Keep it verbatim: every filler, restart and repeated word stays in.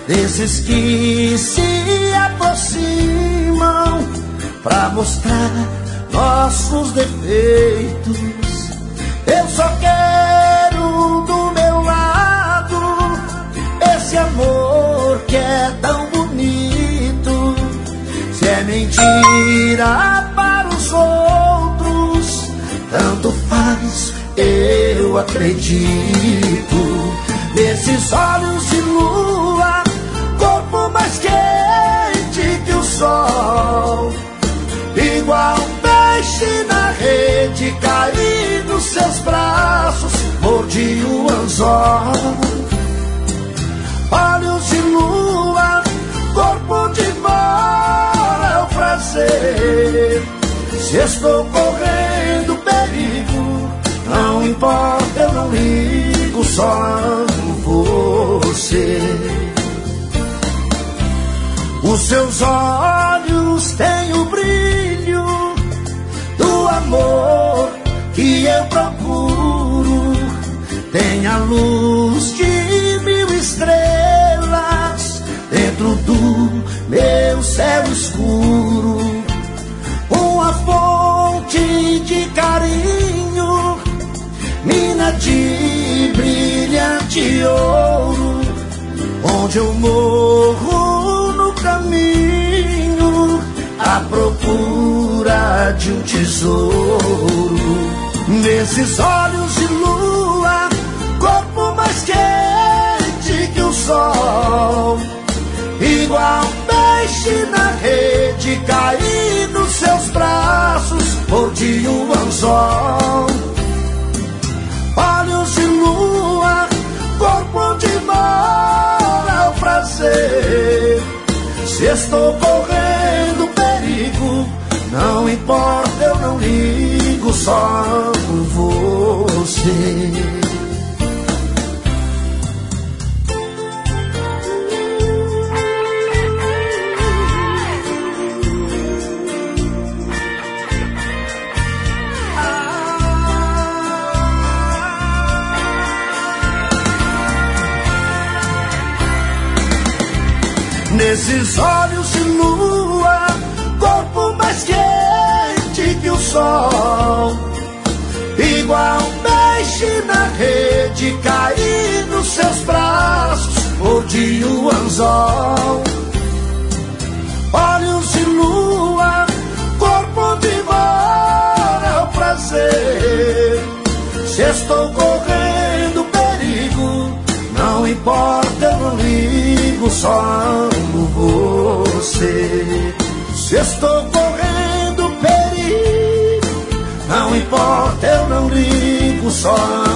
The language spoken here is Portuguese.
desses que se aproximam pra mostrar nossos defeitos. Eu só quero do meu lado esse amor que é tão bonito. Se é mentira para os outros, tanto faz, eu acredito. Nesses olhos de lua, corpo mais quente que o sol, igual um peixe na rede, caí nos seus braços, mordi o anzol. Olhos de lua, corpo de mora, é o prazer. Se estou correndo perigo, não importa, eu não ligo, só amo você. Os seus olhos têm o brilho do amor que eu procuro. Tem a luz de mil estrelas dentro do meu céu escuro. Uma fonte de carinho, mina de brilhante ouro, onde eu morro no caminho à procura de um tesouro. Nesses olhos de lua, corpo mais quente que o sol, igual um peixe na rede, caí nos seus braços, mordi o anzol. Olhos de lua, corpo onde mora o prazer. Se estou correndo perigo, não importa, eu não ligo, só amo você. Nesses olhos de lua, corpo mais quente que o sol, igual um peixe na rede, caí nos seus braços, mordi o anzol. Olhos de lua, corpo onde mora o prazer. Se estou correndo perigo, não importa, eu não ligo, só amo você. Se estou correndo perigo, não importa, eu não ligo, só